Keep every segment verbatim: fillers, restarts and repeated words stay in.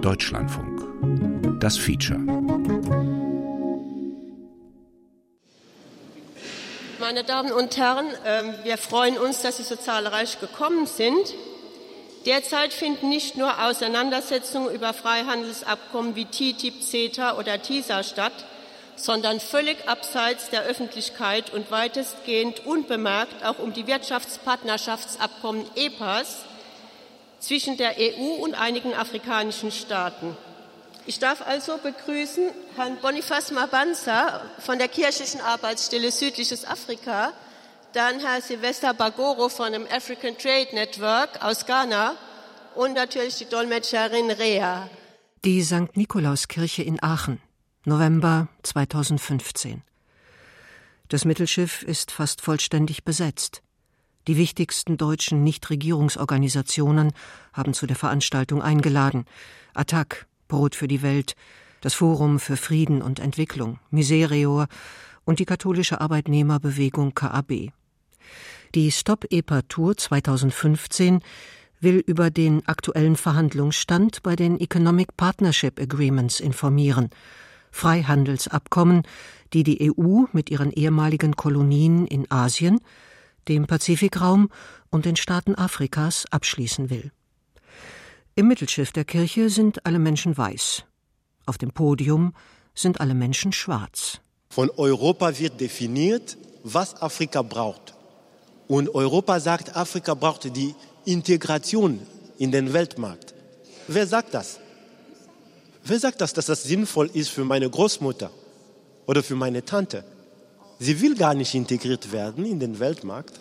Deutschlandfunk. Das Feature. Meine Damen und Herren, wir freuen uns, dass Sie so zahlreich gekommen sind. Derzeit finden nicht nur Auseinandersetzungen über Freihandelsabkommen wie T T I P, CETA oder TISA statt, sondern völlig abseits der Öffentlichkeit und weitestgehend unbemerkt auch um die Wirtschaftspartnerschaftsabkommen E P As zwischen der E U und einigen afrikanischen Staaten. Ich darf also begrüßen Herrn Boniface Mabanza von der Kirchlichen Arbeitsstelle Südliches Afrika, dann Herr Sylvester Bagoro von dem African Trade Network aus Ghana und natürlich die Dolmetscherin Rea. Die Sankt Nikolauskirche in Aachen, November zweitausendfünfzehn. Das Mittelschiff ist fast vollständig besetzt. Die wichtigsten deutschen Nichtregierungsorganisationen haben zu der Veranstaltung eingeladen. A T T A C, Brot für die Welt, das Forum für Frieden und Entwicklung, Miserior und die katholische Arbeitnehmerbewegung K A B. Die Stop-E P A-Tour zweitausendfünfzehn will über den aktuellen Verhandlungsstand bei den Economic Partnership Agreements informieren, Freihandelsabkommen, die die E U mit ihren ehemaligen Kolonien in Asien, dem Pazifikraum und den Staaten Afrikas abschließen will. Im Mittelschiff der Kirche sind alle Menschen weiß. Auf dem Podium sind alle Menschen schwarz. Von Europa wird definiert, was Afrika braucht. Und Europa sagt, Afrika braucht die Integration in den Weltmarkt. Wer sagt das? Wer sagt das, dass das sinnvoll ist für meine Großmutter oder für meine Tante? Sie will gar nicht integriert werden in den Weltmarkt.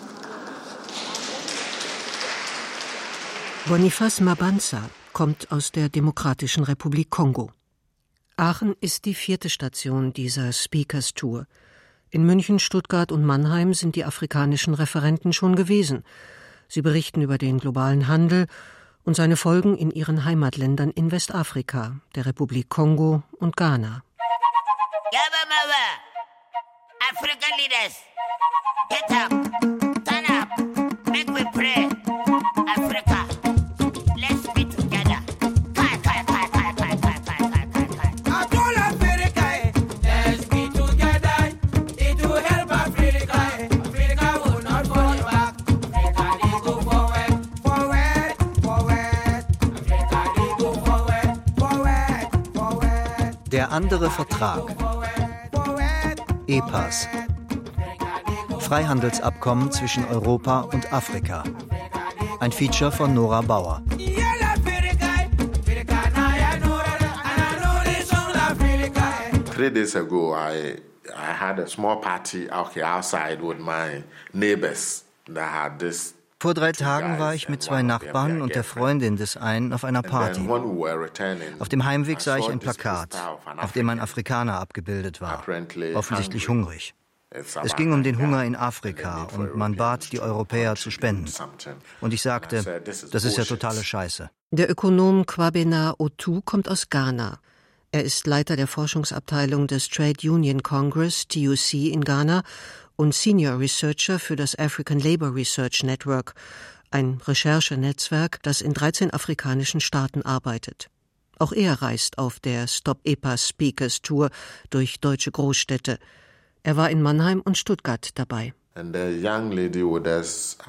Boniface Mabanza kommt aus der Demokratischen Republik Kongo. Aachen ist die vierte Station dieser Speakers Tour. In München, Stuttgart und Mannheim sind die afrikanischen Referenten schon gewesen. Sie berichten über den globalen Handel und seine Folgen in ihren Heimatländern in Westafrika, der Republik Kongo und Ghana. African leaders, get up, stand up, make we pray. Africa, let's be together. Kai, kai, kai, kai, kai, kai, kai, kai, kai, kai. All Africa, let's be together. It will help Africa. Africa will not fall back. Africa, they go forward, forward, forward. Africa, they go forward, forward, forward. Der andere Vertrag. E P As. Freihandelsabkommen zwischen Europa und Afrika. Ein Feature von Nora Bauer. Three days ago, I I had a small party okay, outside with my neighbors that had this. Vor drei Tagen war ich mit zwei Nachbarn und der Freundin des einen auf einer Party. Auf dem Heimweg sah ich ein Plakat, auf dem ein Afrikaner abgebildet war, offensichtlich hungrig. Es ging um den Hunger in Afrika und man bat die Europäer zu spenden. Und ich sagte, das ist ja totale Scheiße. Der Ökonom Kwabena Otu kommt aus Ghana. Er ist Leiter der Forschungsabteilung des Trade Union Congress, T U C, in Ghana und Senior Researcher für das African Labour Research Network, ein Recherchenetzwerk, das in dreizehn afrikanischen Staaten arbeitet. Auch er reist auf der Stop-E P A Speakers Tour durch deutsche Großstädte. Er war in Mannheim und Stuttgart dabei. And the young lady would ask,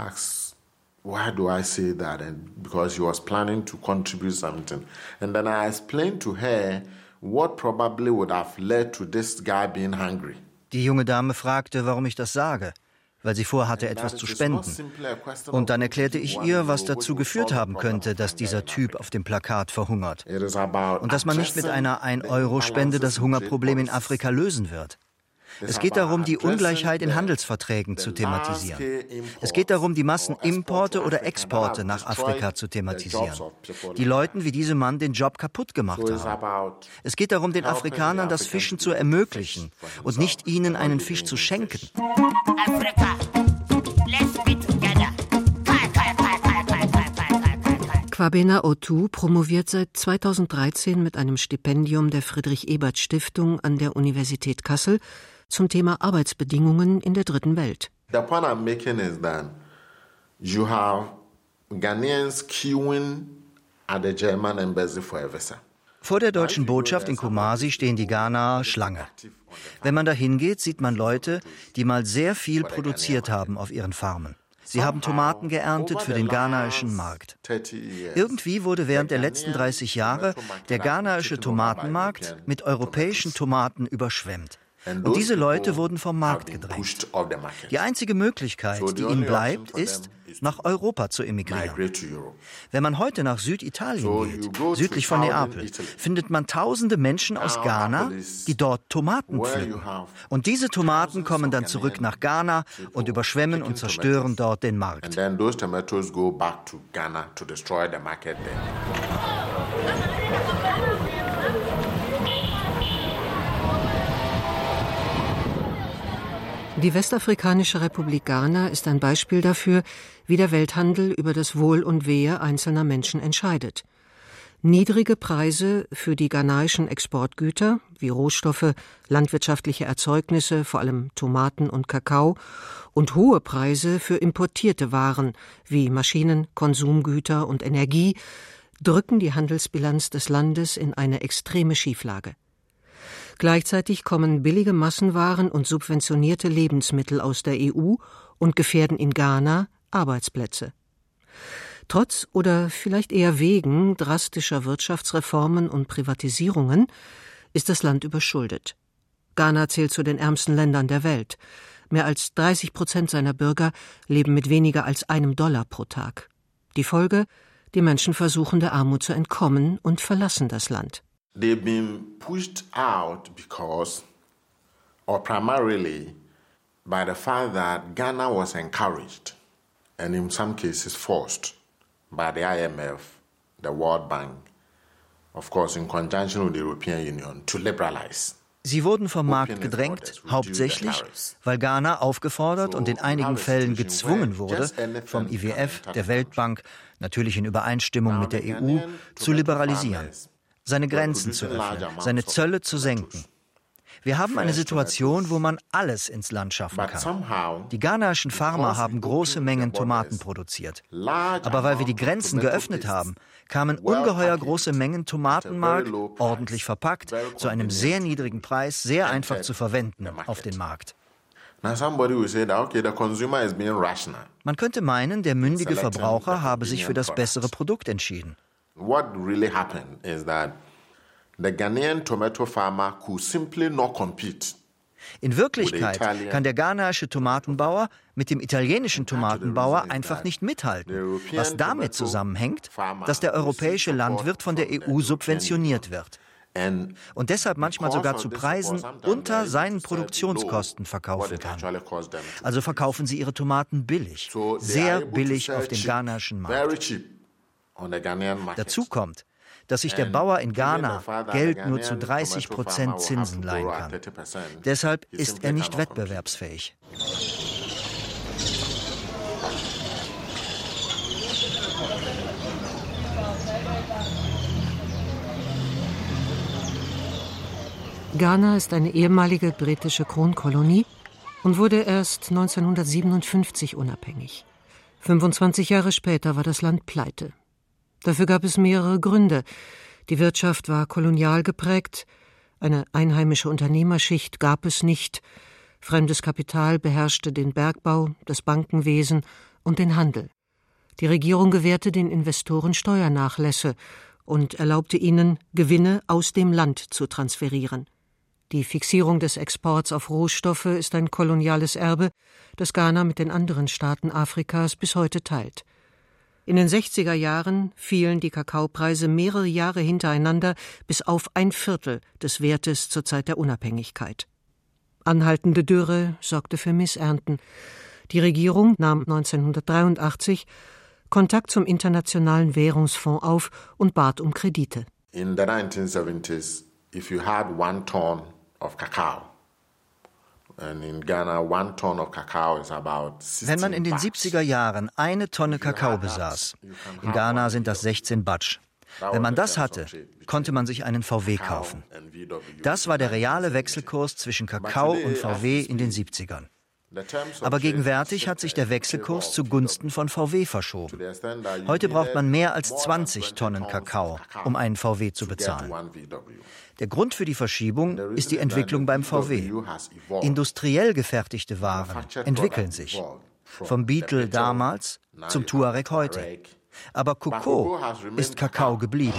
why do I say that? And because she was planning to contribute something. And then I explained to her what probably would have led to this guy being hungry. Die junge Dame fragte, warum ich das sage, weil sie vorhatte, etwas zu spenden. Und dann erklärte ich ihr, was dazu geführt haben könnte, dass dieser Typ auf dem Plakat verhungert. Und dass man nicht mit einer ein Euro Spende das Hungerproblem in Afrika lösen wird. Es geht darum, die Ungleichheit in Handelsverträgen zu thematisieren. Es geht darum, die Massenimporte oder Exporte nach Afrika zu thematisieren. Die Leuten wie diesem Mann den Job kaputt gemacht haben. Es geht darum, den Afrikanern das Fischen zu ermöglichen und nicht ihnen einen Fisch zu schenken. Africa, let's be together. Kai, kai, kai, kai, kai, kai, kai, kai, kai. Kwabena Otu promoviert seit zweitausenddreizehn mit einem Stipendium der Friedrich-Ebert-Stiftung an der Universität Kassel zum Thema Arbeitsbedingungen in der Dritten Welt. The point I'm making is that you have Ghanaians queuing at the German embassy for a visa. Vor der deutschen Botschaft in Kumasi stehen die Ghanaer Schlange. Wenn man da hingeht, sieht man Leute, die mal sehr viel produziert haben auf ihren Farmen. Sie haben Tomaten geerntet für den ghanaischen Markt. Irgendwie wurde während der letzten dreißig Jahre der ghanaische Tomatenmarkt mit europäischen Tomaten überschwemmt. Und diese Leute wurden vom Markt gedrängt. Die einzige Möglichkeit, die ihnen bleibt, ist, nach Europa zu emigrieren. Wenn man heute nach Süditalien geht, südlich von Neapel, findet man tausende Menschen aus Ghana, die dort Tomaten pflücken. Und diese Tomaten kommen dann zurück nach Ghana und überschwemmen und zerstören dort den Markt. Die Westafrikanische Republik Ghana ist ein Beispiel dafür, wie der Welthandel über das Wohl und Wehe einzelner Menschen entscheidet. Niedrige Preise für die ghanaischen Exportgüter wie Rohstoffe, landwirtschaftliche Erzeugnisse, vor allem Tomaten und Kakao, und hohe Preise für importierte Waren wie Maschinen, Konsumgüter und Energie drücken die Handelsbilanz des Landes in eine extreme Schieflage. Gleichzeitig kommen billige Massenwaren und subventionierte Lebensmittel aus der E U und gefährden in Ghana Arbeitsplätze. Trotz oder vielleicht eher wegen drastischer Wirtschaftsreformen und Privatisierungen ist das Land überschuldet. Ghana zählt zu den ärmsten Ländern der Welt. Mehr als dreißig Prozent seiner Bürger leben mit weniger als einem Dollar pro Tag. Die Folge: Die Menschen versuchen der Armut zu entkommen und verlassen das Land. They've been pushed out because, or primarily, by the fact that Ghana was encouraged, and in some cases forced, by the I M F, the World Bank, of course in conjunction with the European Union, to liberalize. Sie wurden vom Markt gedrängt, hauptsächlich, weil Ghana aufgefordert und in einigen Fällen gezwungen wurde, vom I W F, der Weltbank, natürlich in Übereinstimmung mit der E U, zu liberalisieren, seine Grenzen zu öffnen, seine Zölle zu senken. Wir haben eine Situation, wo man alles ins Land schaffen kann. Die ghanaischen Farmer haben große Mengen Tomaten produziert. Aber weil wir die Grenzen geöffnet haben, kamen ungeheuer große Mengen Tomatenmark, ordentlich verpackt, zu einem sehr niedrigen Preis, sehr einfach zu verwenden, auf den Markt. Man könnte meinen, der mündige Verbraucher habe sich für das bessere Produkt entschieden. What really happened is that the Ghanaian tomato farmer could simply not compete. In Wirklichkeit kann der ghanaische Tomatenbauer mit dem italienischen Tomatenbauer einfach nicht mithalten, was damit zusammenhängt, dass der europäische Landwirt von der E U subventioniert wird und deshalb manchmal sogar zu Preisen unter seinen Produktionskosten verkaufen kann. Also verkaufen sie ihre Tomaten billig, sehr billig auf dem ghanaischen Markt. Dazu kommt, dass sich der Bauer in Ghana Geld nur zu dreißig Prozent Zinsen leihen kann. Deshalb ist er nicht wettbewerbsfähig. Ghana ist eine ehemalige britische Kronkolonie und wurde erst neunzehnhundertsiebenundfünfzig unabhängig. fünfundzwanzig Jahre später war das Land pleite. Dafür gab es mehrere Gründe. Die Wirtschaft war kolonial geprägt, eine einheimische Unternehmerschicht gab es nicht, fremdes Kapital beherrschte den Bergbau, das Bankenwesen und den Handel. Die Regierung gewährte den Investoren Steuernachlässe und erlaubte ihnen, Gewinne aus dem Land zu transferieren. Die Fixierung des Exports auf Rohstoffe ist ein koloniales Erbe, das Ghana mit den anderen Staaten Afrikas bis heute teilt. In den sechziger Jahren fielen die Kakaopreise mehrere Jahre hintereinander bis auf ein Viertel des Wertes zur Zeit der Unabhängigkeit. Anhaltende Dürre sorgte für Missernten. Die Regierung nahm neunzehnhundertdreiundachtzig Kontakt zum Internationalen Währungsfonds auf und bat um Kredite. In the nineteen seventies, if you had one ton of cacao, and in Ghana one ton of cacao is about sixteen. Wenn man in den siebziger Jahren eine Tonne Kakao besaß, in Ghana sind das sechzehn Batsch. Wenn man das hatte, konnte man sich einen V W kaufen. Das war der reale Wechselkurs zwischen Kakao und V W in den siebzigern. Aber gegenwärtig hat sich der Wechselkurs zugunsten von V W verschoben. Heute braucht man mehr als zwanzig Tonnen Kakao, um einen V W zu bezahlen. Der Grund für die Verschiebung ist die Entwicklung beim V W. Industriell gefertigte Waren entwickeln sich. Vom Beetle damals zum Tuareg heute. Aber Cocoa ist Kakao geblieben.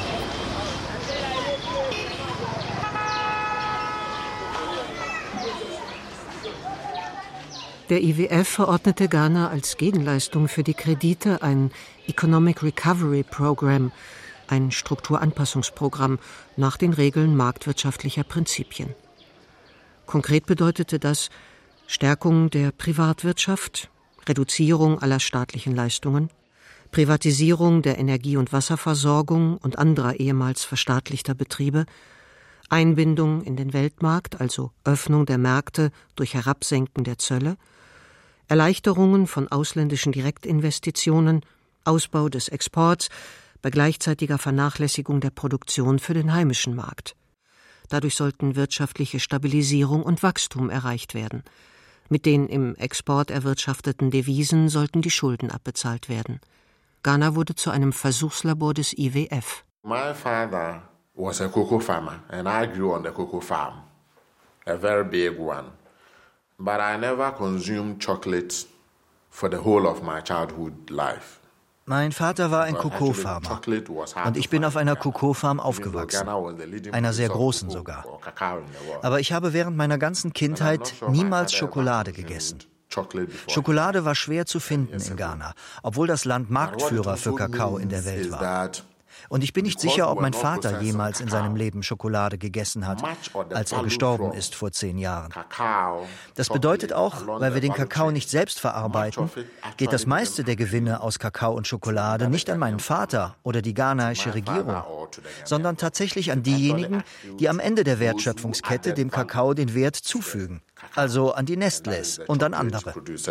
Der I W F verordnete Ghana als Gegenleistung für die Kredite ein Economic Recovery Program, ein Strukturanpassungsprogramm nach den Regeln marktwirtschaftlicher Prinzipien. Konkret bedeutete das Stärkung der Privatwirtschaft, Reduzierung aller staatlichen Leistungen, Privatisierung der Energie- und Wasserversorgung und anderer ehemals verstaatlichter Betriebe, Einbindung in den Weltmarkt, also Öffnung der Märkte durch Herabsenken der Zölle, Erleichterungen von ausländischen Direktinvestitionen, Ausbau des Exports bei gleichzeitiger Vernachlässigung der Produktion für den heimischen Markt. Dadurch sollten wirtschaftliche Stabilisierung und Wachstum erreicht werden. Mit den im Export erwirtschafteten Devisen sollten die Schulden abbezahlt werden. Ghana wurde zu einem Versuchslabor des I W F. My father was a cocoa farmer and I grew on the cocoa farm, a very big one. But I never consumed chocolate for the whole of my childhood life. Mein Vater war ein Cocoa-Farmer und ich bin auf einer Cocoa-Farm aufgewachsen, einer sehr großen sogar. Aber ich habe während meiner ganzen Kindheit niemals Schokolade gegessen. Schokolade war schwer zu finden in Ghana, obwohl das Land Marktführer für Kakao in der Welt war. Und ich bin nicht sicher, ob mein Vater jemals in seinem Leben Schokolade gegessen hat, als er gestorben ist vor zehn Jahren. Das bedeutet auch, weil wir den Kakao nicht selbst verarbeiten, geht das meiste der Gewinne aus Kakao und Schokolade nicht an meinen Vater oder die ghanaische Regierung, sondern tatsächlich an diejenigen, die am Ende der Wertschöpfungskette dem Kakao den Wert zufügen, also an die Nestlés und an andere.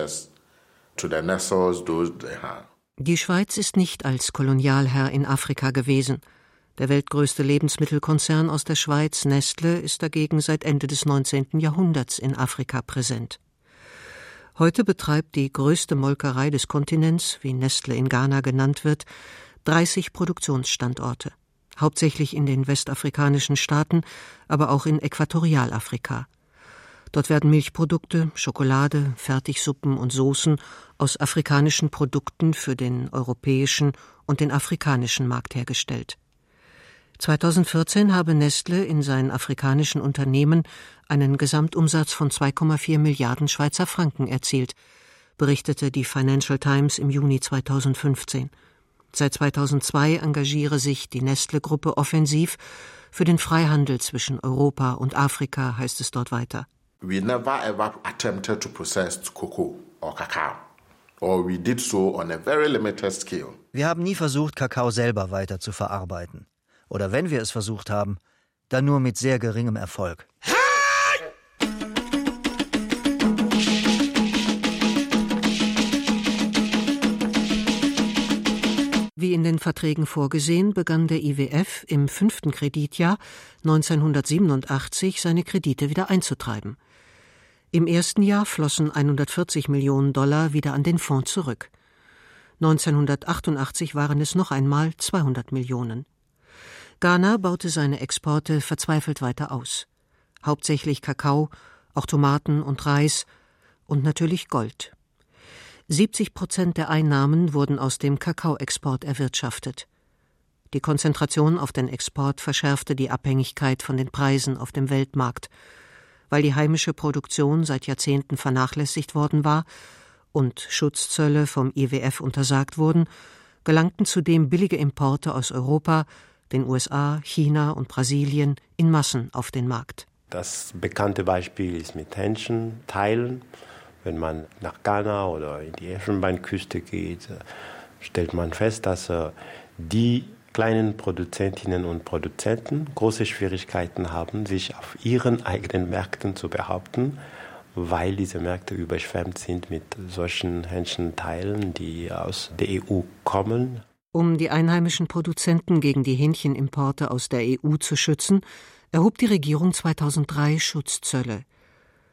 Die Schweiz ist nicht als Kolonialherr in Afrika gewesen. Der weltgrößte Lebensmittelkonzern aus der Schweiz, Nestle, ist dagegen seit Ende des neunzehnten Jahrhunderts in Afrika präsent. Heute betreibt die größte Molkerei des Kontinents, wie Nestle in Ghana genannt wird, dreißig Produktionsstandorte, hauptsächlich in den westafrikanischen Staaten, aber auch in Äquatorialafrika. Dort werden Milchprodukte, Schokolade, Fertigsuppen und Soßen aus afrikanischen Produkten für den europäischen und den afrikanischen Markt hergestellt. zweitausendvierzehn habe Nestle in seinen afrikanischen Unternehmen einen Gesamtumsatz von zwei Komma vier Milliarden Schweizer Franken erzielt, berichtete die Financial Times im Juni zweitausendfünfzehn. Seit zweitausendzwei engagiere sich die Nestle-Gruppe offensiv für den Freihandel zwischen Europa und Afrika, heißt es dort weiter. We never ever attempted to process cocoa or cacao, or we did so on a very limited scale. Wir haben nie versucht, Kakao selber weiter zu verarbeiten. Oder wenn wir es versucht haben, dann nur mit sehr geringem Erfolg. Wie in den Verträgen vorgesehen, begann der I W F im fünften Kreditjahr neunzehnhundertsiebenundachtzig seine Kredite wieder einzutreiben. Im ersten Jahr flossen hundertvierzig Millionen Dollar wieder an den Fonds zurück. neunzehnhundertachtundachtzig waren es noch einmal zweihundert Millionen. Ghana baute seine Exporte verzweifelt weiter aus. Hauptsächlich Kakao, auch Tomaten und Reis und natürlich Gold. siebzig Prozent der Einnahmen wurden aus dem Kakaoexport erwirtschaftet. Die Konzentration auf den Export verschärfte die Abhängigkeit von den Preisen auf dem Weltmarkt. Weil die heimische Produktion seit Jahrzehnten vernachlässigt worden war und Schutzzölle vom I W F untersagt wurden, gelangten zudem billige Importe aus Europa, den U S A, China und Brasilien in Massen auf den Markt. Das bekannte Beispiel ist mit Hähnchenteilen. Wenn man nach Ghana oder in die Elfenbeinküste geht, stellt man fest, dass die kleinen Produzentinnen und Produzenten große Schwierigkeiten haben, sich auf ihren eigenen Märkten zu behaupten, weil diese Märkte überschwemmt sind mit solchen Hähnchenteilen, die aus der E U kommen. Um die einheimischen Produzenten gegen die Hähnchenimporte aus der E U zu schützen, erhob die Regierung zweitausenddrei Schutzzölle.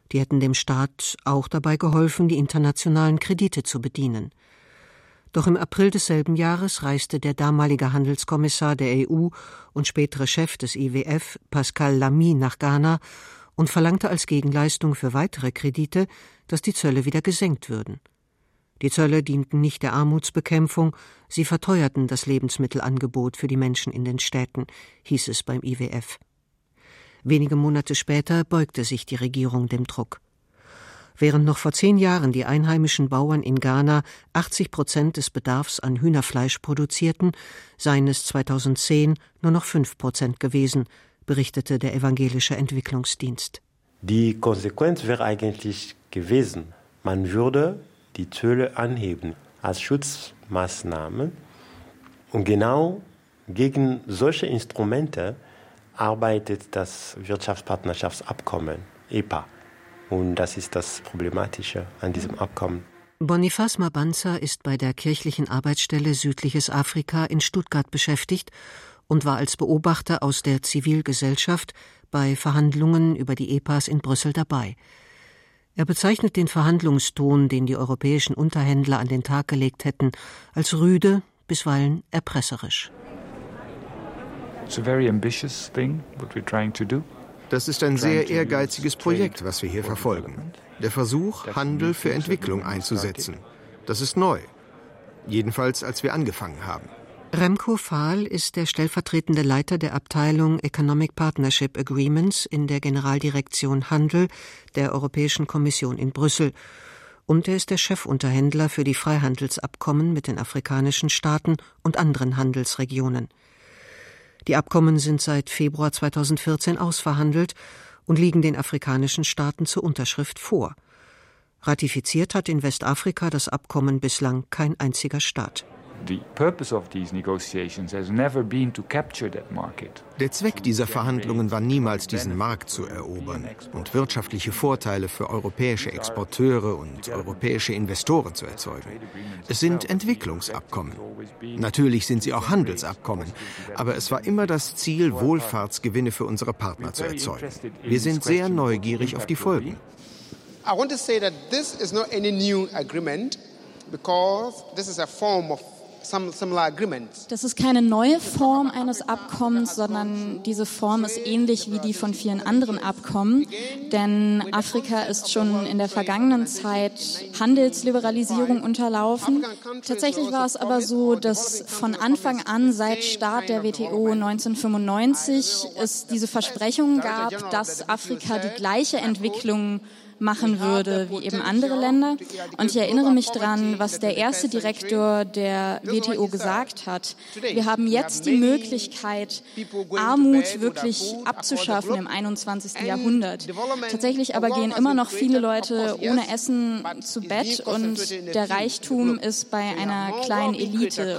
Die hätten dem Staat auch dabei geholfen, die internationalen Kredite zu bedienen. Doch im April desselben Jahres reiste der damalige Handelskommissar der E U und spätere Chef des I W F, Pascal Lamy, nach Ghana und verlangte als Gegenleistung für weitere Kredite, dass die Zölle wieder gesenkt würden. Die Zölle dienten nicht der Armutsbekämpfung, sie verteuerten das Lebensmittelangebot für die Menschen in den Städten, hieß es beim I W F. Wenige Monate später beugte sich die Regierung dem Druck. Während noch vor zehn Jahren die einheimischen Bauern in Ghana achtzig Prozent des Bedarfs an Hühnerfleisch produzierten, seien es zweitausendzehn nur noch fünf Prozent gewesen, berichtete der Evangelische Entwicklungsdienst. Die Konsequenz wäre eigentlich gewesen, man würde die Zölle anheben als Schutzmaßnahme. Und genau gegen solche Instrumente arbeitet das Wirtschaftspartnerschaftsabkommen, E P A. Und das ist das Problematische an diesem Abkommen. Boniface Mabanza ist bei der kirchlichen Arbeitsstelle Südliches Afrika in Stuttgart beschäftigt und war als Beobachter aus der Zivilgesellschaft bei Verhandlungen über die E P As in Brüssel dabei. Er bezeichnet den Verhandlungston, den die europäischen Unterhändler an den Tag gelegt hätten, als rüde, bisweilen erpresserisch. Das ist ein sehr ehrgeiziges Projekt, was wir hier verfolgen. Der Versuch, Handel für Entwicklung einzusetzen. Das ist neu. Jedenfalls, als wir angefangen haben. Remco Fahl ist der stellvertretende Leiter der Abteilung Economic Partnership Agreements in der Generaldirektion Handel der Europäischen Kommission in Brüssel. Und er ist der Chefunterhändler für die Freihandelsabkommen mit den afrikanischen Staaten und anderen Handelsregionen. Die Abkommen sind seit Februar zweitausendvierzehn ausverhandelt und liegen den afrikanischen Staaten zur Unterschrift vor. Ratifiziert hat in Westafrika das Abkommen bislang kein einziger Staat. Der Zweck dieser Verhandlungen war niemals, diesen Markt zu erobern und wirtschaftliche Vorteile für europäische Exporteure und europäische Investoren zu erzeugen. Es sind Entwicklungsabkommen. Natürlich sind sie auch Handelsabkommen, aber es war immer das Ziel, Wohlfahrtsgewinne für unsere Partner zu erzeugen. Wir sind sehr neugierig auf die Folgen. I want to say that this is not any new agreement because this is a form of Das ist keine neue Form eines Abkommens, sondern diese Form ist ähnlich wie die von vielen anderen Abkommen. Denn Afrika ist schon in der vergangenen Zeit Handelsliberalisierung unterlaufen. Tatsächlich war es aber so, dass von Anfang an, seit Start der W T O neunzehnhundertfünfundneunzig, es diese Versprechungen gab, dass Afrika die gleiche Entwicklung machen würde wie eben andere Länder. Und ich erinnere mich dran, was der erste Direktor der W T O gesagt hat. Wir haben jetzt die Möglichkeit, Armut wirklich abzuschaffen im einundzwanzigsten Jahrhundert. Tatsächlich aber gehen immer noch viele Leute ohne Essen zu Bett und der Reichtum ist bei einer kleinen Elite.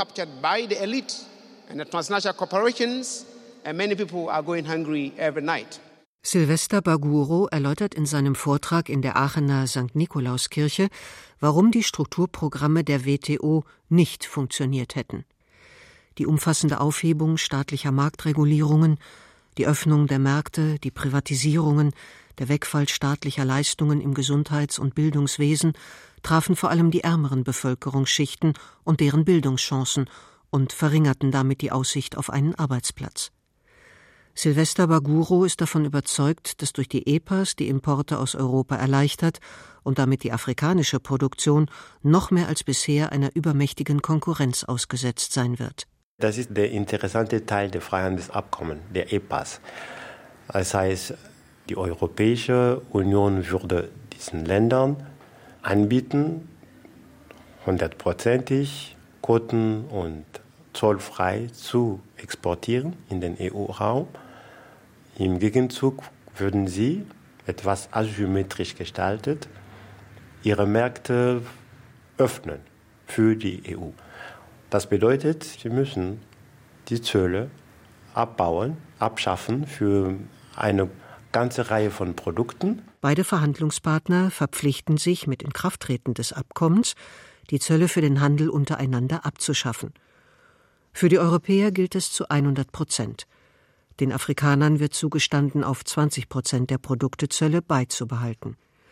Sylvester Baguro erläutert in seinem Vortrag in der Aachener Sankt Nikolauskirche, warum die Strukturprogramme der W T O nicht funktioniert hätten. Die umfassende Aufhebung staatlicher Marktregulierungen, die Öffnung der Märkte, die Privatisierungen, der Wegfall staatlicher Leistungen im Gesundheits- und Bildungswesen trafen vor allem die ärmeren Bevölkerungsschichten und deren Bildungschancen und verringerten damit die Aussicht auf einen Arbeitsplatz. Sylvester Baguro ist davon überzeugt, dass durch die E P As die Importe aus Europa erleichtert und damit die afrikanische Produktion noch mehr als bisher einer übermächtigen Konkurrenz ausgesetzt sein wird. Das ist der interessante Teil der Freihandelsabkommen, der E P As. Das heißt, die Europäische Union würde diesen Ländern anbieten, hundertprozentig quoten- und zollfrei zu exportieren in den E U-Raum. Im Gegenzug würden sie, etwas asymmetrisch gestaltet, ihre Märkte öffnen für die E U. Das bedeutet, sie müssen die Zölle abbauen, abschaffen für eine ganze Reihe von Produkten. Beide Verhandlungspartner verpflichten sich mit Inkrafttreten des Abkommens, die Zölle für den Handel untereinander abzuschaffen. Für die Europäer gilt es zu hundert Prozent. Den Afrikanern wird zugestanden, auf zwanzig Prozent der Produkte Zölle beizubehalten.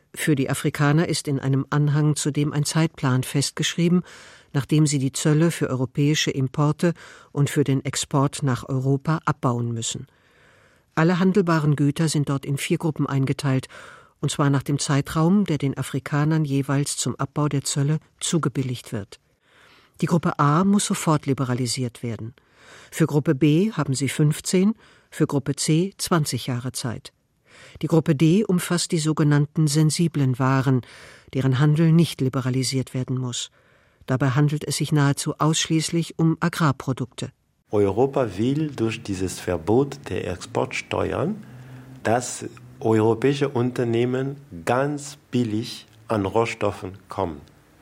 Für die Afrikaner ist in einem Anhang zudem ein Zeitplan festgeschrieben, nachdem sie die Zölle für europäische Importe und für den Export nach Europa abbauen müssen. Alle handelbaren Güter sind dort in vier Gruppen eingeteilt, und zwar nach dem Zeitraum, der den Afrikanern jeweils zum Abbau der Zölle zugebilligt wird. Die Gruppe A muss sofort liberalisiert werden. Für Gruppe B haben sie fünfzehn, für Gruppe C zwanzig Jahre Zeit. Die Gruppe D umfasst die sogenannten sensiblen Waren, deren Handel nicht liberalisiert werden muss. Dabei handelt es sich nahezu ausschließlich um Agrarprodukte. Europa will durch dieses Verbot der Exportsteuern, dass europäische Unternehmen ganz billig an Rohstoffen kommen.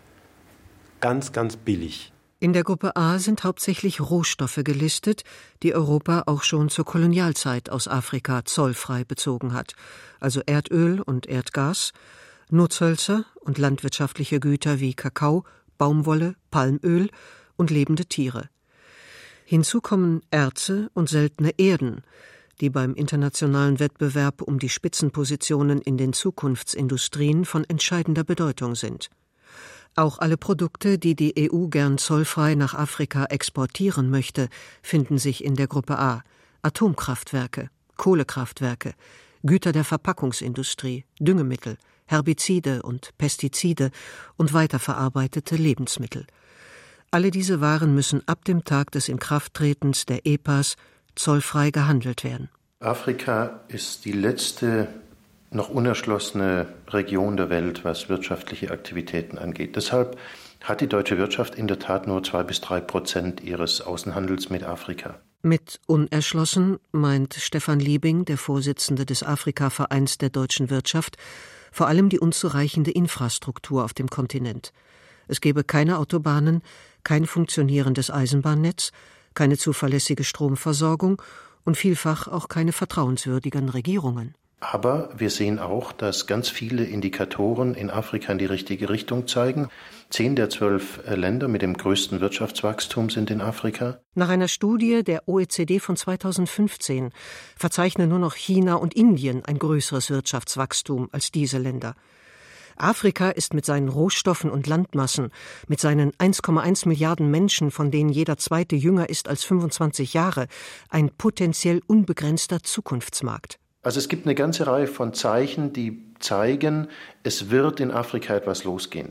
Ganz, ganz billig. In der Gruppe A sind hauptsächlich Rohstoffe gelistet, die Europa auch schon zur Kolonialzeit aus Afrika zollfrei bezogen hat, also Erdöl und Erdgas, Nutzhölzer und landwirtschaftliche Güter wie Kakao, Baumwolle, Palmöl und lebende Tiere. Hinzu kommen Erze und seltene Erden, die beim internationalen Wettbewerb um die Spitzenpositionen in den Zukunftsindustrien von entscheidender Bedeutung sind. Auch alle Produkte, die die E U gern zollfrei nach Afrika exportieren möchte, finden sich in der Gruppe A. Atomkraftwerke, Kohlekraftwerke, Güter der Verpackungsindustrie, Düngemittel, Herbizide und Pestizide und weiterverarbeitete Lebensmittel. Alle diese Waren müssen ab dem Tag des Inkrafttretens der E P As zollfrei gehandelt werden. Afrika ist die letzte noch unerschlossene Region der Welt, was wirtschaftliche Aktivitäten angeht. Deshalb hat die deutsche Wirtschaft in der Tat nur zwei bis drei Prozent ihres Außenhandels mit Afrika. Mit unerschlossen meint Stefan Liebing, der Vorsitzende des Afrika-Vereins der deutschen Wirtschaft, vor allem die unzureichende Infrastruktur auf dem Kontinent. Es gebe keine Autobahnen, kein funktionierendes Eisenbahnnetz, keine zuverlässige Stromversorgung und vielfach auch keine vertrauenswürdigen Regierungen. Aber wir sehen auch, dass ganz viele Indikatoren in Afrika in die richtige Richtung zeigen. Zehn der zwölf Länder mit dem größten Wirtschaftswachstum sind in Afrika. Nach einer Studie der O E C D von zweitausendfünfzehn verzeichnen nur noch China und Indien ein größeres Wirtschaftswachstum als diese Länder. Afrika ist mit seinen Rohstoffen und Landmassen, mit seinen eins Komma eins Milliarden Menschen, von denen jeder zweite jünger ist als fünfundzwanzig Jahre, ein potenziell unbegrenzter Zukunftsmarkt. Also es gibt eine ganze Reihe von Zeichen, die zeigen, es wird in Afrika etwas losgehen.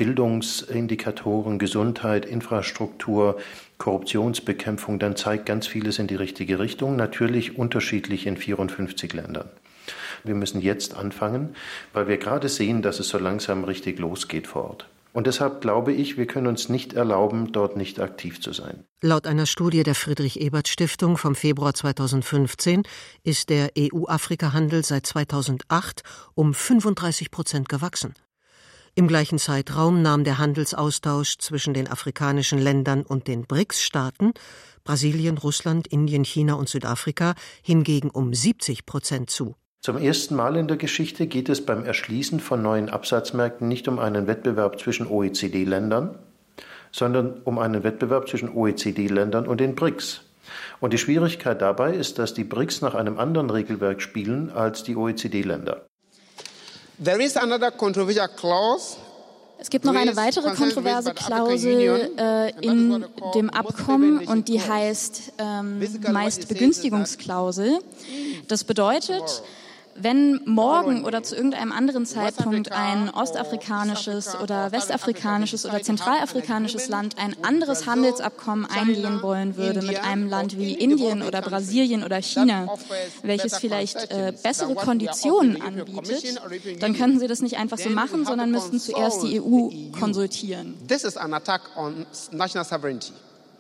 Bildungsindikatoren, Gesundheit, Infrastruktur, Korruptionsbekämpfung, dann zeigt ganz vieles in die richtige Richtung, natürlich unterschiedlich in vierundfünfzig Ländern. Wir müssen jetzt anfangen, weil wir gerade sehen, dass es so langsam richtig losgeht vor Ort. Und deshalb glaube ich, wir können uns nicht erlauben, dort nicht aktiv zu sein. Laut einer Studie der Friedrich-Ebert-Stiftung vom Februar zweitausendfünfzehn ist der E U-Afrika-Handel seit zweitausendacht um fünfunddreißig Prozent gewachsen. Im gleichen Zeitraum nahm der Handelsaustausch zwischen den afrikanischen Ländern und den B R I C S-Staaten, Brasilien, Russland, Indien, China und Südafrika, hingegen um siebzig Prozent zu. Zum ersten Mal in der Geschichte geht es beim Erschließen von neuen Absatzmärkten nicht um einen Wettbewerb zwischen O E C D-Ländern, sondern um einen Wettbewerb zwischen O E C D-Ländern und den B R I C S. Und die Schwierigkeit dabei ist, dass die B R I C S nach einem anderen Regelwerk spielen als die O E C D-Länder. There is another controversial clause. Es gibt noch eine weitere kontroverse Klausel äh, in dem Abkommen und die heißt ähm, Meistbegünstigungsklausel. Das bedeutet, wenn morgen oder zu irgendeinem anderen Zeitpunkt ein ostafrikanisches oder westafrikanisches oder zentralafrikanisches Land ein anderes Handelsabkommen eingehen wollen würde mit einem Land wie Indien oder Brasilien oder China, welches vielleicht äh, bessere Konditionen anbietet, dann könnten sie das nicht einfach so machen, sondern müssten zuerst die E U konsultieren. This is an attack on national sovereignty.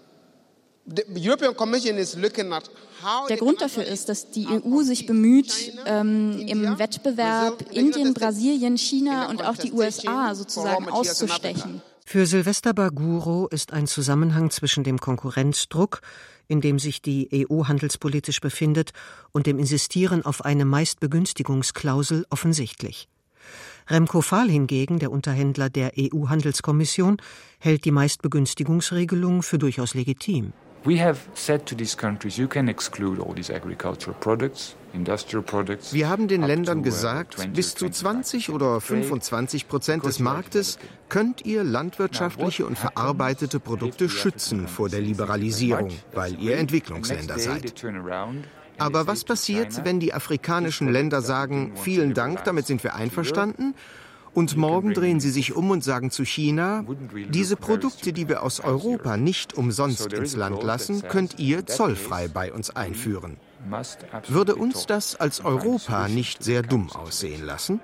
The European Commission is looking at Der Grund dafür ist, dass die E U sich bemüht, ähm, im Wettbewerb Indien, Brasilien, China und auch die U S A sozusagen auszustechen. Für Silvester Baguro ist ein Zusammenhang zwischen dem Konkurrenzdruck, in dem sich die E U handelspolitisch befindet, und dem Insistieren auf eine Meistbegünstigungsklausel offensichtlich. Remco Fahl hingegen, der Unterhändler der E U-Handelskommission, hält die Meistbegünstigungsregelung für durchaus legitim. We have said to these countries, you can exclude all these agricultural products, industrial products. Wir haben den Ländern gesagt, bis zu zwanzig oder fünfundzwanzig Prozent des Marktes könnt ihr landwirtschaftliche und verarbeitete Produkte schützen vor der Liberalisierung, weil ihr Entwicklungsländer seid. Aber was passiert, wenn die afrikanischen Länder sagen, vielen Dank, damit sind wir einverstanden? Und morgen drehen sie sich um und sagen zu China, diese Produkte, die wir aus Europa nicht umsonst ins Land lassen, könnt ihr zollfrei bei uns einführen. Würde uns das als Europa nicht sehr dumm aussehen lassen?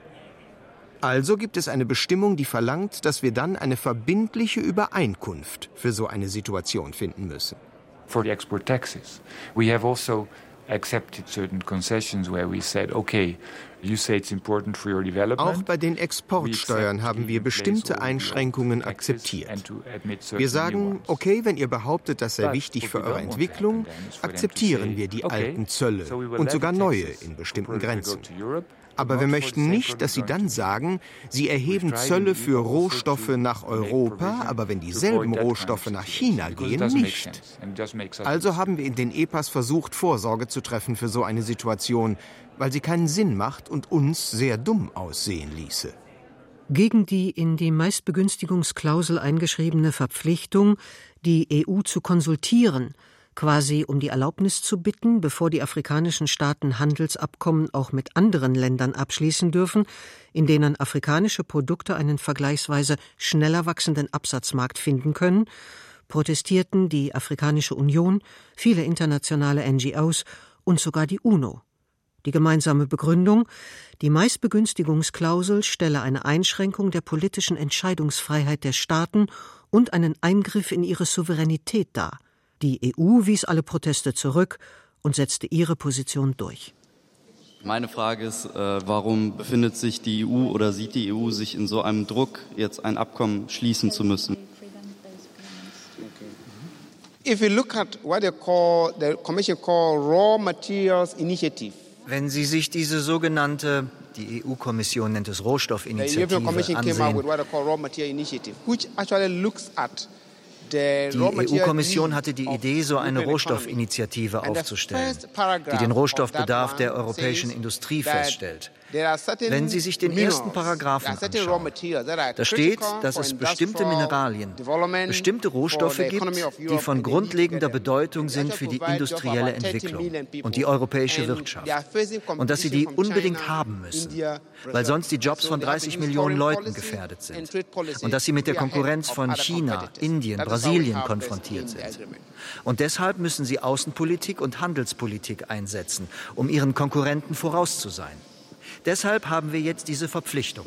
Also gibt es eine Bestimmung, die verlangt, dass wir dann eine verbindliche Übereinkunft für so eine Situation finden müssen. For the export taxes, we have also accepted certain concessions where we said, okay, you say it's important for your development. Auch bei den Exportsteuern haben wir bestimmte Einschränkungen akzeptiert. Wir sagen, okay, wenn ihr behauptet, das sei wichtig für eure Entwicklung, akzeptieren wir die alten Zölle und sogar neue in bestimmten Grenzen. Aber wir möchten nicht, dass Sie dann sagen, Sie erheben Zölle für Rohstoffe nach Europa, aber wenn dieselben Rohstoffe nach China gehen, nicht. Also haben wir in den E P As versucht, Vorsorge zu treffen für so eine Situation, weil sie keinen Sinn macht und uns sehr dumm aussehen ließe. Gegen die in die Meistbegünstigungsklausel eingeschriebene Verpflichtung, die E U zu konsultieren, quasi um die Erlaubnis zu bitten, bevor die afrikanischen Staaten Handelsabkommen auch mit anderen Ländern abschließen dürfen, in denen afrikanische Produkte einen vergleichsweise schneller wachsenden Absatzmarkt finden können, protestierten die Afrikanische Union, viele internationale N G Os und sogar die UNO. Die gemeinsame Begründung: die Meistbegünstigungsklausel stelle eine Einschränkung der politischen Entscheidungsfreiheit der Staaten und einen Eingriff in ihre Souveränität dar. Die E U wies alle Proteste zurück und setzte ihre Position durch. Meine Frage ist, warum befindet sich die E U oder sieht die E U sich in so einem Druck, jetzt ein Abkommen schließen zu müssen? If you look at what they call, the Commission call Raw Materials Initiative. Wenn Sie sich diese sogenannte, die E U-Kommission nennt es Rohstoffinitiative, ansehen, die E U-Kommission hatte die Idee, so eine Rohstoffinitiative aufzustellen, die den Rohstoffbedarf der europäischen Industrie feststellt. Wenn Sie sich den ersten Paragraphen anschauen, da steht, dass es bestimmte Mineralien, bestimmte Rohstoffe gibt, die von grundlegender Bedeutung sind für die industrielle Entwicklung und die europäische Wirtschaft und dass Sie die unbedingt haben müssen, weil sonst die Jobs von dreißig Millionen Leuten gefährdet sind und dass Sie mit der Konkurrenz von China, Indien, Brasilien konfrontiert sind. Und deshalb müssen Sie Außenpolitik und Handelspolitik einsetzen, um Ihren Konkurrenten voraus zu sein. Deshalb haben wir jetzt diese Verpflichtung.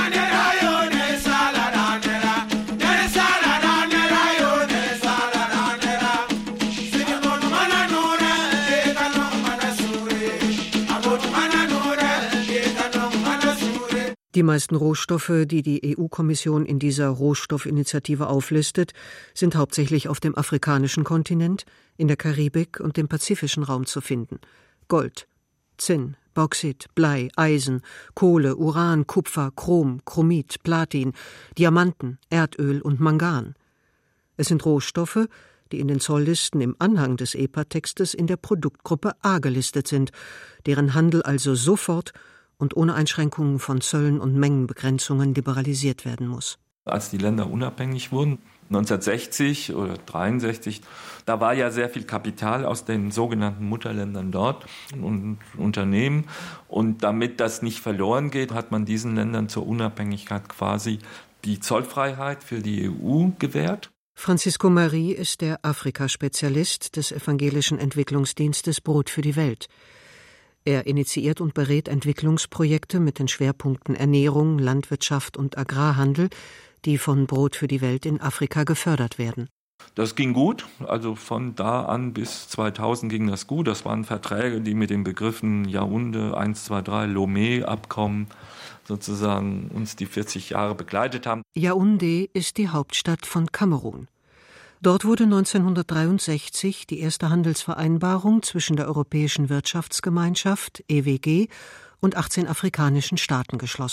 Die meisten Rohstoffe, die die E U-Kommission in dieser Rohstoffinitiative auflistet, sind hauptsächlich auf dem afrikanischen Kontinent, in der Karibik und dem pazifischen Raum zu finden. Gold, Zinn, Bauxit, Blei, Eisen, Kohle, Uran, Kupfer, Chrom, Chromit, Platin, Diamanten, Erdöl und Mangan. Es sind Rohstoffe, die in den Zolllisten im Anhang des E P A-Textes in der Produktgruppe A gelistet sind, deren Handel also sofort und ohne Einschränkungen von Zöllen und Mengenbegrenzungen liberalisiert werden muss. Als die Länder unabhängig wurden, neunzehnhundertsechzig oder dreiundsechzig, da war ja sehr viel Kapital aus den sogenannten Mutterländern dort und Unternehmen. Und damit das nicht verloren geht, hat man diesen Ländern zur Unabhängigkeit quasi die Zollfreiheit für die E U gewährt. Francisco Marie ist der Afrikaspezialist des Evangelischen Entwicklungsdienstes Brot für die Welt. Er initiiert und berät Entwicklungsprojekte mit den Schwerpunkten Ernährung, Landwirtschaft und Agrarhandel, die von Brot für die Welt in Afrika gefördert werden. Das ging gut, also von da an bis zweitausend ging das gut. Das waren Verträge, die mit den Begriffen Yaoundé eins, zwei, drei, Lomé-Abkommen sozusagen uns die vierzig Jahre begleitet haben. Yaoundé ist die Hauptstadt von Kamerun. Dort wurde neunzehnhundertdreiundsechzig die erste Handelsvereinbarung zwischen der Europäischen Wirtschaftsgemeinschaft, E W G, und achtzehn afrikanischen Staaten geschlossen.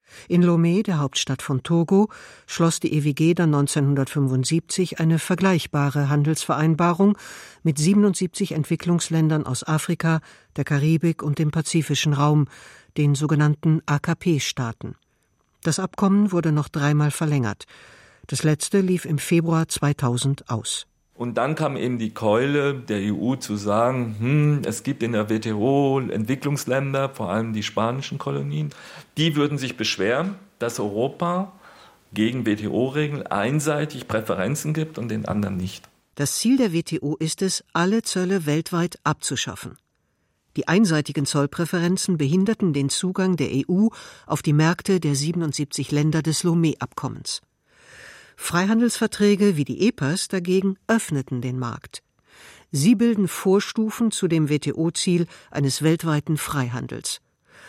In Lomé, der Hauptstadt von Togo, schloss die E W G dann neunzehnhundertfünfundsiebzig eine vergleichbare Handelsvereinbarung mit siebenundsiebzig Entwicklungsländern aus Afrika, der Karibik und dem pazifischen Raum, den sogenannten A K P-Staaten. Das Abkommen wurde noch dreimal verlängert. Das letzte lief im Februar zweitausend aus. Und dann kam eben die Keule der E U zu sagen, hm, es gibt in der W T O Entwicklungsländer, vor allem die spanischen Kolonien, die würden sich beschweren, dass Europa gegen W T O-Regeln einseitig Präferenzen gibt und den anderen nicht. Das Ziel der W T O ist es, alle Zölle weltweit abzuschaffen. Die einseitigen Zollpräferenzen behinderten den Zugang der E U auf die Märkte der siebenundsiebzig Länder des Lomé-Abkommens. Freihandelsverträge wie die E P A s dagegen öffneten den Markt. Sie bilden Vorstufen zu dem W T O-Ziel eines weltweiten Freihandels.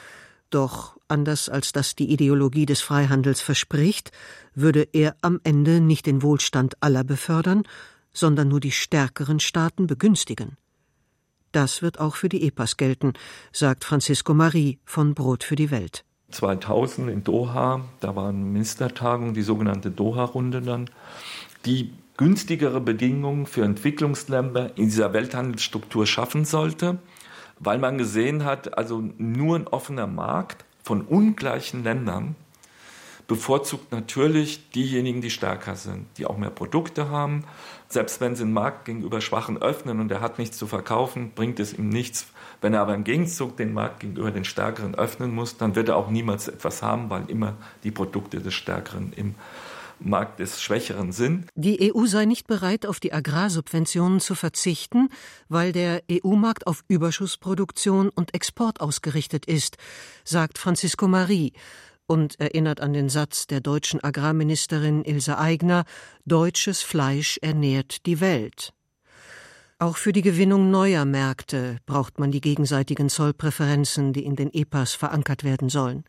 Doch anders als das die Ideologie des Freihandels verspricht, würde er am Ende nicht den Wohlstand aller befördern, sondern nur die stärkeren Staaten begünstigen. Das wird auch für die E P A s gelten, sagt Francisco Marie von Brot für die Welt. zweitausend in Doha, da war eine Ministertagung, die sogenannte Doha-Runde dann, die günstigere Bedingungen für Entwicklungsländer in dieser Welthandelsstruktur schaffen sollte, weil man gesehen hat, also nur ein offener Markt von ungleichen Ländern bevorzugt natürlich diejenigen, die stärker sind, die auch mehr Produkte haben. Selbst wenn sie den Markt gegenüber Schwachen öffnen und er hat nichts zu verkaufen, bringt es ihm nichts. Wenn er aber im Gegenzug den Markt gegenüber den Stärkeren öffnen muss, dann wird er auch niemals etwas haben, weil immer die Produkte des Stärkeren im Markt des Schwächeren sind. Die E U sei nicht bereit, auf die Agrarsubventionen zu verzichten, weil der E U-Markt auf Überschussproduktion und Export ausgerichtet ist, sagt Francisco Marie und erinnert an den Satz der deutschen Agrarministerin Ilse Aigner: Deutsches Fleisch ernährt die Welt. Auch für die Gewinnung neuer Märkte braucht man die gegenseitigen Zollpräferenzen, die in den E P A s verankert werden sollen.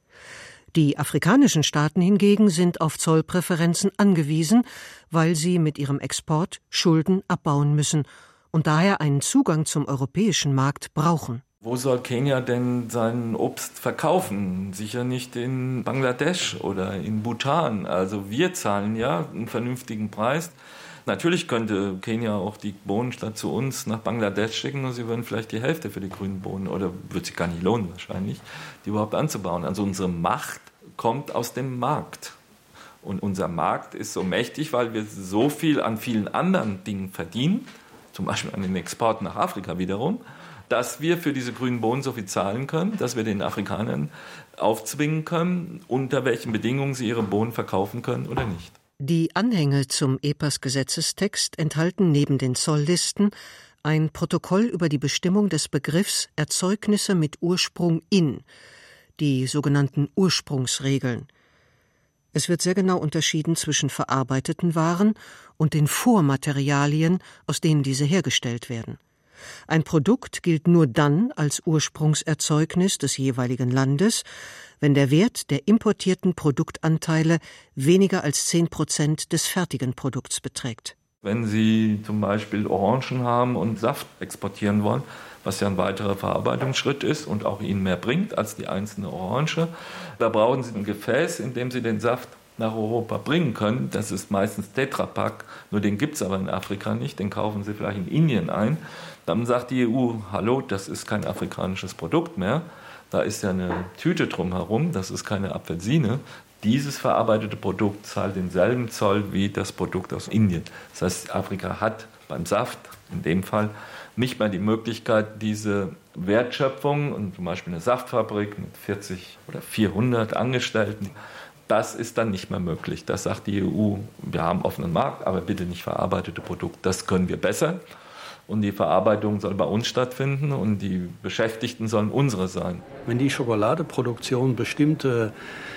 Die afrikanischen Staaten hingegen sind auf Zollpräferenzen angewiesen, weil sie mit ihrem Export Schulden abbauen müssen und daher einen Zugang zum europäischen Markt brauchen. Wo soll Kenia denn sein Obst verkaufen? Sicher nicht in Bangladesch oder in Bhutan. Also wir zahlen ja einen vernünftigen Preis. Natürlich könnte Kenia auch die Bohnen statt zu uns nach Bangladesch schicken und sie würden vielleicht die Hälfte für die grünen Bohnen, oder würde sich gar nicht lohnen wahrscheinlich, die überhaupt anzubauen. Also unsere Macht kommt aus dem Markt. Und unser Markt ist so mächtig, weil wir so viel an vielen anderen Dingen verdienen, zum Beispiel an den Exporten nach Afrika wiederum, dass wir für diese grünen Bohnen so viel zahlen können, dass wir den Afrikanern aufzwingen können, unter welchen Bedingungen sie ihre Bohnen verkaufen können oder nicht. Die Anhänge zum E P A S-Gesetzestext enthalten neben den Zolllisten ein Protokoll über die Bestimmung des Begriffs Erzeugnisse mit Ursprung in, die sogenannten Ursprungsregeln. Es wird sehr genau unterschieden zwischen verarbeiteten Waren und den Vormaterialien, aus denen diese hergestellt werden. Ein Produkt gilt nur dann als Ursprungserzeugnis des jeweiligen Landes, wenn der Wert der importierten Produktanteile weniger als zehn Prozent des fertigen Produkts beträgt. Wenn Sie zum Beispiel Orangen haben und Saft exportieren wollen, was ja ein weiterer Verarbeitungsschritt ist und auch Ihnen mehr bringt als die einzelne Orange, da brauchen Sie ein Gefäß, in dem Sie den Saft nach Europa bringen können. Das ist meistens Tetra Pak, nur den gibt es aber in Afrika nicht, den kaufen Sie vielleicht in Indien ein. Dann sagt die E U, hallo, das ist kein afrikanisches Produkt mehr, da ist ja eine Tüte drumherum, das ist keine Apfelsine. Dieses verarbeitete Produkt zahlt denselben Zoll wie das Produkt aus Indien. Das heißt, Afrika hat beim Saft in dem Fall nicht mehr die Möglichkeit, diese Wertschöpfung, und zum Beispiel eine Saftfabrik mit vierzig oder vierhundert Angestellten, das ist dann nicht mehr möglich. Das sagt die E U, wir haben offenen Markt, aber bitte nicht verarbeitete Produkte. Das können wir besser. Und die Verarbeitung soll bei uns stattfinden und die Beschäftigten sollen unsere sein. Wenn die Schokoladeproduktion bestimmte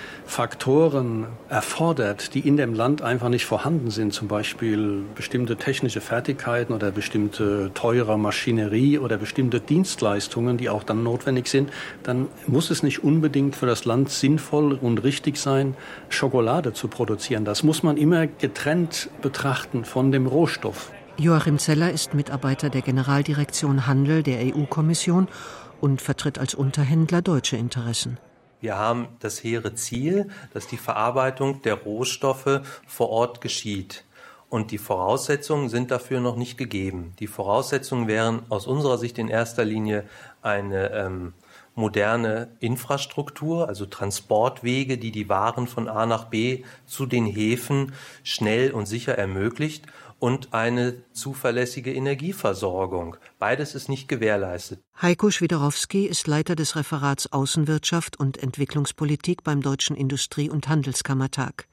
Faktoren erfordert, die in dem Land einfach nicht vorhanden sind, zum Beispiel bestimmte technische Fertigkeiten oder bestimmte teure Maschinerie oder bestimmte Dienstleistungen, die auch dann notwendig sind, dann muss es nicht unbedingt für das Land sinnvoll und richtig sein, Schokolade zu produzieren. Das muss man immer getrennt betrachten von dem Rohstoff. Joachim Zeller ist Mitarbeiter der Generaldirektion Handel der E U-Kommission und vertritt als Unterhändler deutsche Interessen. Wir haben das hehre Ziel, dass die Verarbeitung der Rohstoffe vor Ort geschieht. Und die Voraussetzungen sind dafür noch nicht gegeben. Die Voraussetzungen wären aus unserer Sicht in erster Linie eine ähm, moderne Infrastruktur, also Transportwege, die die Waren von A nach B zu den Häfen schnell und sicher ermöglicht, und eine zuverlässige Energieversorgung. Beides ist nicht gewährleistet. Heiko Schwiderowski ist Leiter des Referats Außenwirtschaft und Entwicklungspolitik beim Deutschen Industrie- und Handelskammertag.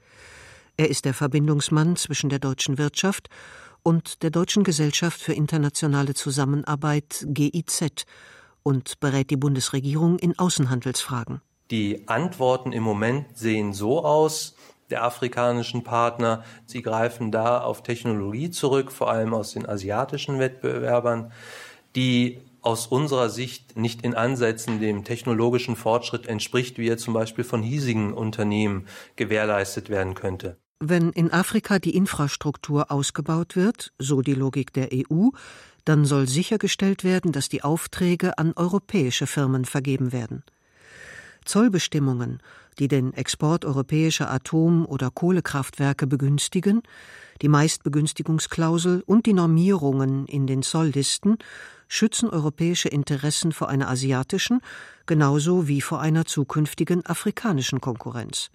Er ist der Verbindungsmann zwischen der deutschen Wirtschaft und der Deutschen Gesellschaft für internationale Zusammenarbeit G I Z und berät die Bundesregierung in Außenhandelsfragen. Die Antworten im Moment sehen so aus, der afrikanischen Partner, sie greifen da auf Technologie zurück, vor allem aus den asiatischen Wettbewerbern, die aus unserer Sicht nicht in Ansätzen dem technologischen Fortschritt entspricht, wie er zum Beispiel von hiesigen Unternehmen gewährleistet werden könnte. Wenn in Afrika die Infrastruktur ausgebaut wird, so die Logik der E U, dann soll sichergestellt werden, dass die Aufträge an europäische Firmen vergeben werden. Zollbestimmungen, die den Export europäischer Atom- oder Kohlekraftwerke begünstigen, die Meistbegünstigungsklausel und die Normierungen in den Zolllisten schützen europäische Interessen vor einer asiatischen, genauso wie vor einer zukünftigen afrikanischen Konkurrenz.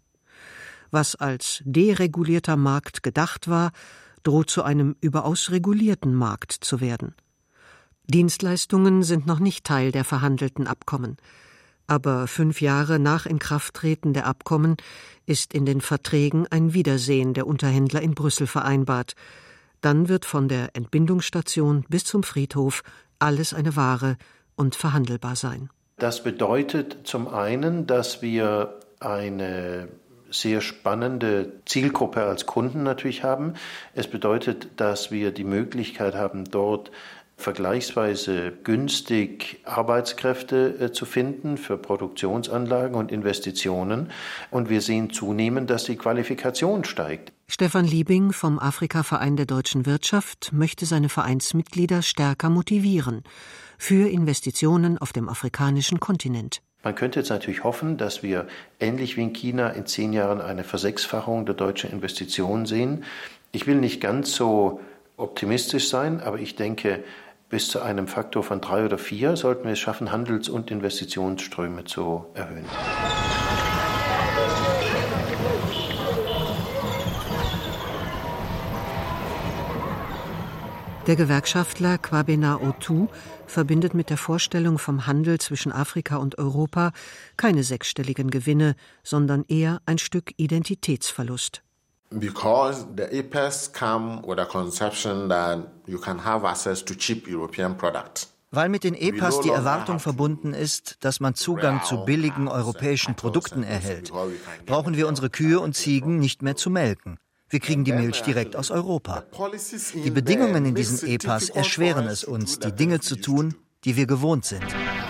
Was als deregulierter Markt gedacht war, droht zu einem überaus regulierten Markt zu werden. Dienstleistungen sind noch nicht Teil der verhandelten Abkommen. Aber fünf Jahre nach Inkrafttreten der Abkommen ist in den Verträgen ein Wiedersehen der Unterhändler in Brüssel vereinbart. Dann wird von der Entbindungsstation bis zum Friedhof alles eine Ware und verhandelbar sein. Das bedeutet zum einen, dass wir eine sehr spannende Zielgruppe als Kunden natürlich haben. Es bedeutet, dass wir die Möglichkeit haben, dort vergleichsweise günstig Arbeitskräfte äh, zu finden für Produktionsanlagen und Investitionen. Und wir sehen zunehmend, dass die Qualifikation steigt. Stefan Liebing vom Afrika-Verein der deutschen Wirtschaft möchte seine Vereinsmitglieder stärker motivieren für Investitionen auf dem afrikanischen Kontinent. Man könnte jetzt natürlich hoffen, dass wir ähnlich wie in China in zehn Jahren eine Versechsfachung der deutschen Investitionen sehen. Ich will nicht ganz so optimistisch sein, aber ich denke, bis zu einem Faktor von drei oder vier sollten wir es schaffen, Handels- und Investitionsströme zu erhöhen. Der Gewerkschaftler Kwabena Otu verbindet mit der Vorstellung vom Handel zwischen Afrika und Europa keine sechsstelligen Gewinne, sondern eher ein Stück Identitätsverlust. Because the A P E S come with a conception that you can have access to cheap European products. Weil mit den E P A S die Erwartung verbunden ist, dass man Zugang zu billigen europäischen Produkten erhält, brauchen wir unsere Kühe und Ziegen nicht mehr zu melken. Wir kriegen die Milch direkt aus Europa. Die Bedingungen in diesen E P A S erschweren es uns, die Dinge zu tun, die wir gewohnt sind.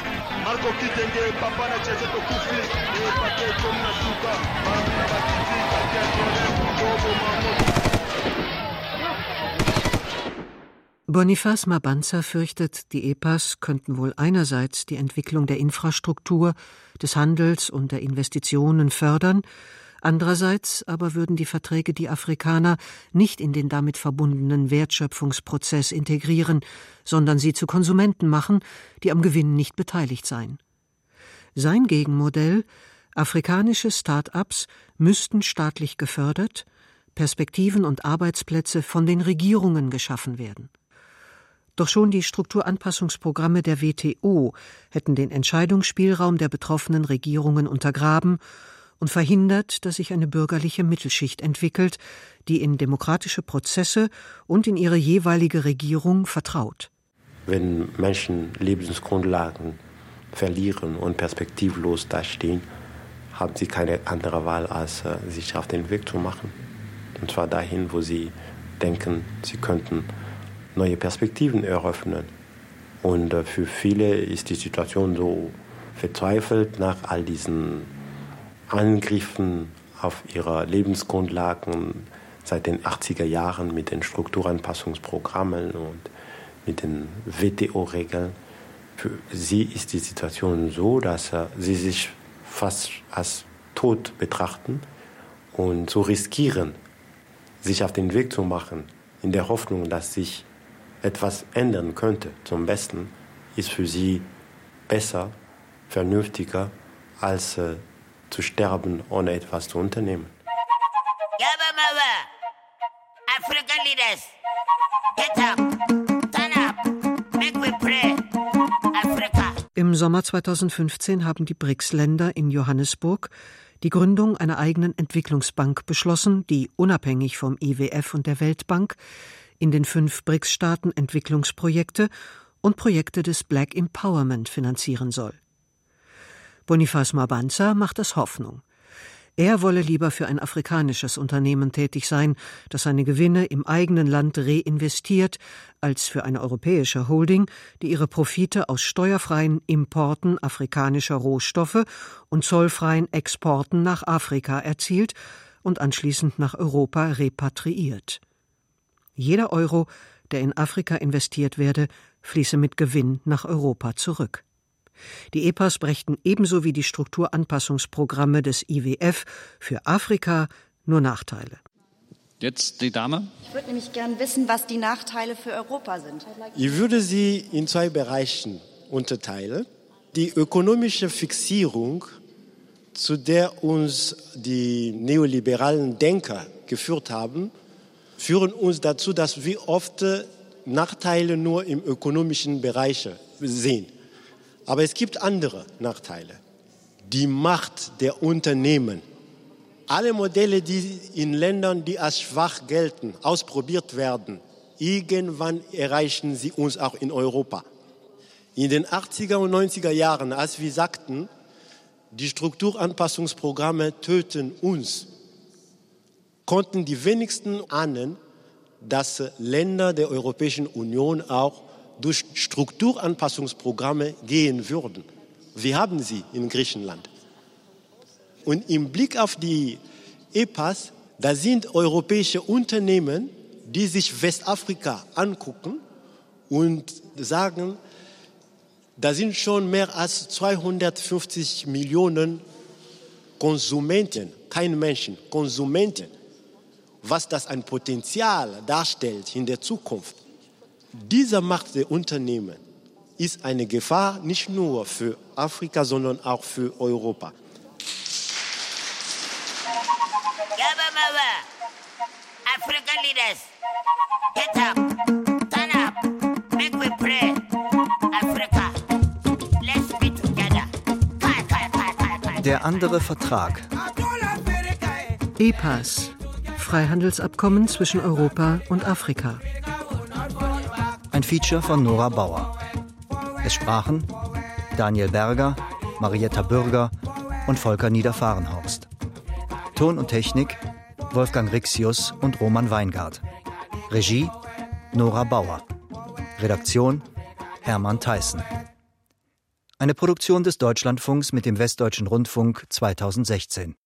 Boniface Mabanza fürchtet, die E P A S könnten wohl einerseits die Entwicklung der Infrastruktur, des Handels und der Investitionen fördern, andererseits aber würden die Verträge die Afrikaner nicht in den damit verbundenen Wertschöpfungsprozess integrieren, sondern sie zu Konsumenten machen, die am Gewinn nicht beteiligt seien. Sein Gegenmodell: afrikanische Start-ups müssten staatlich gefördert, Perspektiven und Arbeitsplätze von den Regierungen geschaffen werden. Doch schon die Strukturanpassungsprogramme der W T O hätten den Entscheidungsspielraum der betroffenen Regierungen untergraben und verhindert, dass sich eine bürgerliche Mittelschicht entwickelt, die in demokratische Prozesse und in ihre jeweilige Regierung vertraut. Wenn Menschen Lebensgrundlagen verlieren und perspektivlos dastehen, haben sie keine andere Wahl, als sich auf den Weg zu machen. Und zwar dahin, wo sie denken, sie könnten neue Perspektiven eröffnen. Und für viele ist die Situation so verzweifelt nach all diesen Angriffen auf ihre Lebensgrundlagen seit den achtziger Jahren mit den Strukturanpassungsprogrammen und mit den W T O-Regeln. Für sie ist die Situation so, dass sie sich fast als tot betrachten und so riskieren, sich auf den Weg zu machen, in der Hoffnung, dass sich etwas ändern könnte zum Besten, ist für sie besser, vernünftiger, als äh, zu sterben, ohne etwas zu unternehmen. African leaders, get up, turn up, make we pray, Africa. Im Sommer zweitausendfünfzehn haben die B R I C S-Länder in Johannesburg die Gründung einer eigenen Entwicklungsbank beschlossen, die unabhängig vom I W F und der Weltbank in den fünf B R I C S-Staaten Entwicklungsprojekte und Projekte des Black Empowerment finanzieren soll. Boniface Mabanza macht es Hoffnung. Er wolle lieber für ein afrikanisches Unternehmen tätig sein, das seine Gewinne im eigenen Land reinvestiert, als für eine europäische Holding, die ihre Profite aus steuerfreien Importen afrikanischer Rohstoffe und zollfreien Exporten nach Afrika erzielt und anschließend nach Europa repatriiert. Jeder Euro, der in Afrika investiert werde, fließe mit Gewinn nach Europa zurück. Die E P As brächten ebenso wie die Strukturanpassungsprogramme des I W F für Afrika nur Nachteile. Jetzt die Dame. Ich würde nämlich gern wissen, was die Nachteile für Europa sind. Ich würde sie in zwei Bereichen unterteilen. Die ökonomische Fixierung, zu der uns die neoliberalen Denker geführt haben, führen uns dazu, dass wir oft Nachteile nur im ökonomischen Bereich sehen. Aber es gibt andere Nachteile. Die Macht der Unternehmen. Alle Modelle, die in Ländern, die als schwach gelten, ausprobiert werden, irgendwann erreichen sie uns auch in Europa. In den achtziger und neunziger Jahren, als wir sagten, die Strukturanpassungsprogramme töten uns, konnten die wenigsten ahnen, dass Länder der Europäischen Union auch durch Strukturanpassungsprogramme gehen würden. Wir haben sie in Griechenland. Und im Blick auf die E P As, da sind europäische Unternehmen, die sich Westafrika angucken und sagen, da sind schon mehr als zweihundertfünfzig Millionen Konsumenten, kein Menschen, Konsumenten. Was das ein Potenzial darstellt in der Zukunft. Diese Macht der Unternehmen ist eine Gefahr nicht nur für Afrika, sondern auch für Europa. African leaders, get up, turn up, make we pray, Africa, let's be together. Der andere Vertrag. E P As, Freihandelsabkommen zwischen Europa und Afrika. Ein Feature von Nora Bauer. Es sprachen Daniel Berger, Marietta Bürger und Volker Niederfahrenhorst. Ton und Technik Wolfgang Rixius und Roman Weingart. Regie Nora Bauer. Redaktion Hermann Theissen. Eine Produktion des Deutschlandfunks mit dem Westdeutschen Rundfunk zweitausendsechzehn.